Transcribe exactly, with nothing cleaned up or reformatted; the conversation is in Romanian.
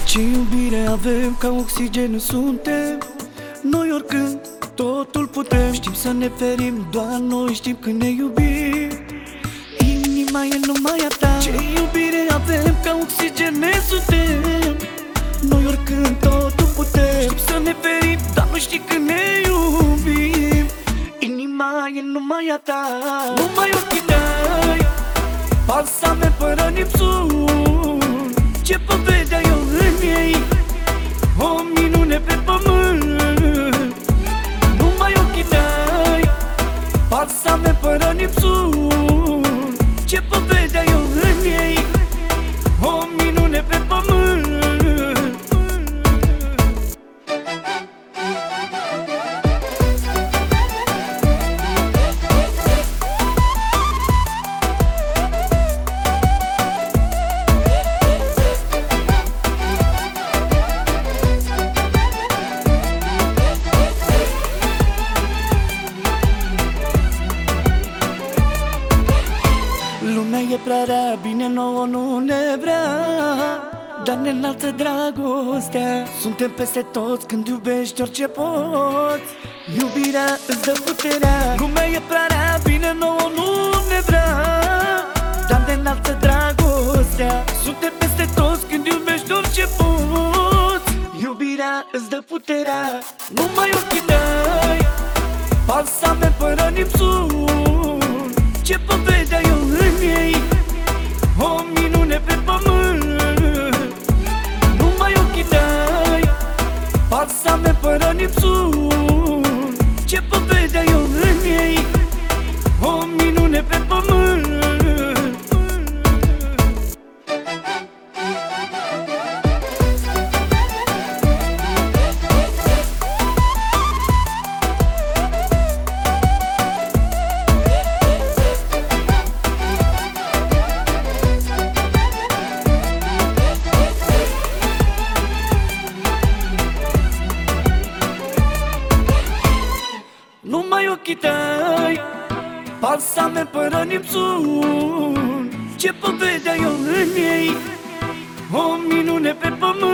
Ce iubire avem, ca oxigen suntem. Noi oricând totul putem. Știm să ne ferim, doar noi știm când ne iubim. Inima e numai a ta. Ce iubire avem, ca oxigen ne suntem. Noi oricând totul putem. Știm să ne ferim, dar nu știi când ne iubim. Inima e numai a ta. Numai ochii tăi, balsame fără nipsun. Ce pot vedea eu în ei, o minune pe pământ. Numai ochii tăi, balsame fără nipsun. Ce pot vedea eu în ei, o minune pe pământ. Lumea e prea rea, bine nouă nu ne vrea, dar ne înalță dragostea. Suntem peste toți când iubești orice poți. Iubirea îți dă puterea. Lumea e prea rea, bine nouă nu ne vrea, dar ne înalță dragostea. Suntem peste toți când iubești orice poți. Iubirea îți dă puterea. Numai ochii tăi, balsame fără nipsun. Ce pot vedea eu în ei, o minune pe pământ. Numai ochii tăi, balsame fără nipsun. Ce pot vedea eu în ei, o minune pe pământ. Numai ochii tăi, balsame fără nipsun. Ce pot vedea eu în ei, o minune pe pământ.